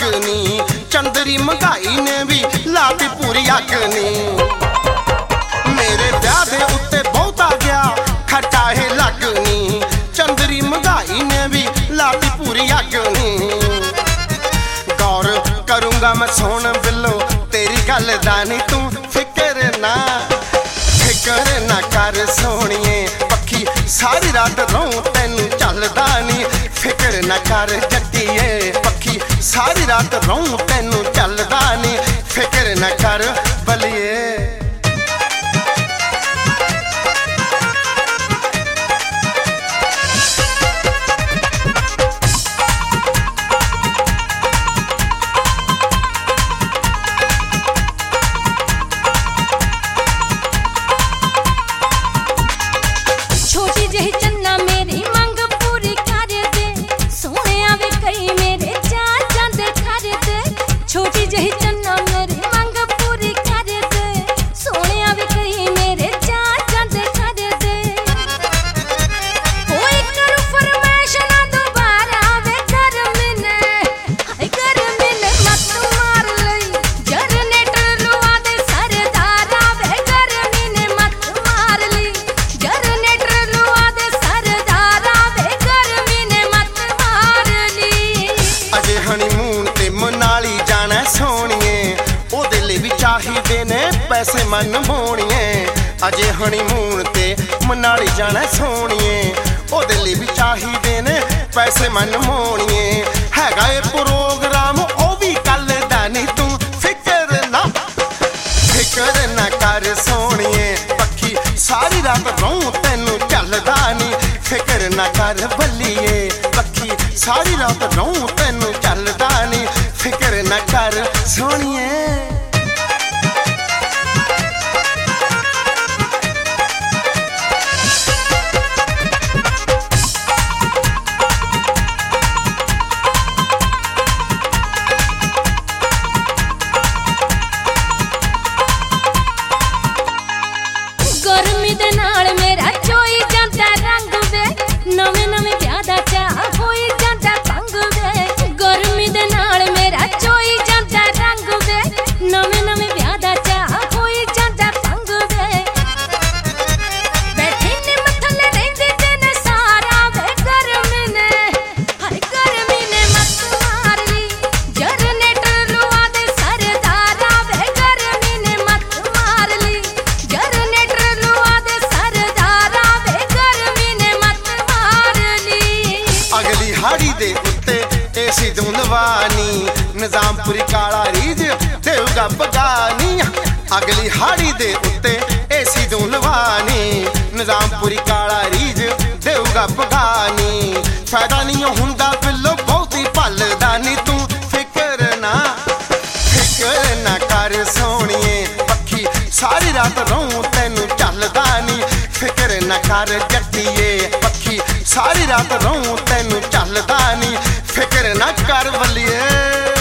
ਲੱਕ ਨੀ ਚੰਦਰੀ ਮਹਿੰਗਾਈ ਨੇ ਵੀ ਲਾਤੀ ਪੂਰੀ ਅੱਗ ਨੀ ਮੇਰੇ ਵਿਆਹ ਦੇ ਉੱਤੇ ਬਹੁਤ ਆ ਗਿਆ ਖਟਾ ਹੈ ਲੱਗ ਨੀ ਚੰਦਰੀ ਮਹਿੰਗਾਈ ਨੇ ਵੀ ਲਾਤੀ ਪੂਰੀ ਅੱਗ ਨੀ गौर करूंगा मैं सोन बिल्लो तेरी गल दा नी तू फिक्र ना कर सोनिए पखी सारी रात रहूं तेनू चलदा नी फिक्र ना कर जट्टिए पखी सारी रात रहूं तेनू चलदा नी फिक्र ना कर बलिए छोटी जही चन्ना मेरी मंग पूरी कर दे सोनिया भी कही मेरे चाचा दे कर दे कोई करू फरमाइश ना दोबारा वे कर मैंने मत मार लई जनरेटर लुआ दे सरदारा वे कर मैंने मत मार लई जनरेटर लुआ दे सरदारा वे कर मैंने मत मार लई अजे हनीमून ते मनाली सोनिए ओदे ले भी चाहिदे ने पैसे मन मोणिए अजे हनीमून ते मनाली जाना सोनिए ओदे ले भी चाहिदे ने पैसे मन मोणिए हैगा ए प्रोग्राम ओ भी कल दा नी तू फिक्र ना कर सोनिए पखी सारी रात रहूं तेनू चलदा नी फिक्र ना कर बल्लिए पखी सारी रात रहूं तेनू चलदा नी फिक्र ना कर सोनिए गर्मी दे नाल मेरा चोई जांदा रंग वे नवे नवे ब्याह दा चाह होई जांदा भंग वे गर्मी दे नाल मेरा चोई जांदा रंग वे नवे नवे ब्याह दा चाह होई जांदा भंग वे बैठी ने मथले रहिंदे तेने सारा वे गर्मी ने मत मार ली जनरेटर लुआ दे सरदारा वे गर्मी ने मत मार ली जनरेटर लुआ दे सरदारा वे गर्मी ने मत मार ली अगली हाड़ी दे उत्ते एसी धुंधवानी निजामपुरी काला रीज देवगा पगानी अगली हाड़ी दे उत्ते एसी धुंधवानी निजामपुरी काला रीज देवगा पगानी फायदा नहीं हुंदा बिल्लो बहुत ही भलदा नी तू फिक्र ना कर सोनिए पखी सारी रात रहूं तेनू चलदा नी फिक्र ना कर जट्टिए पखी सारी रात रहूं तेनू चलदा नी फिक्र ना कर बल्लिए।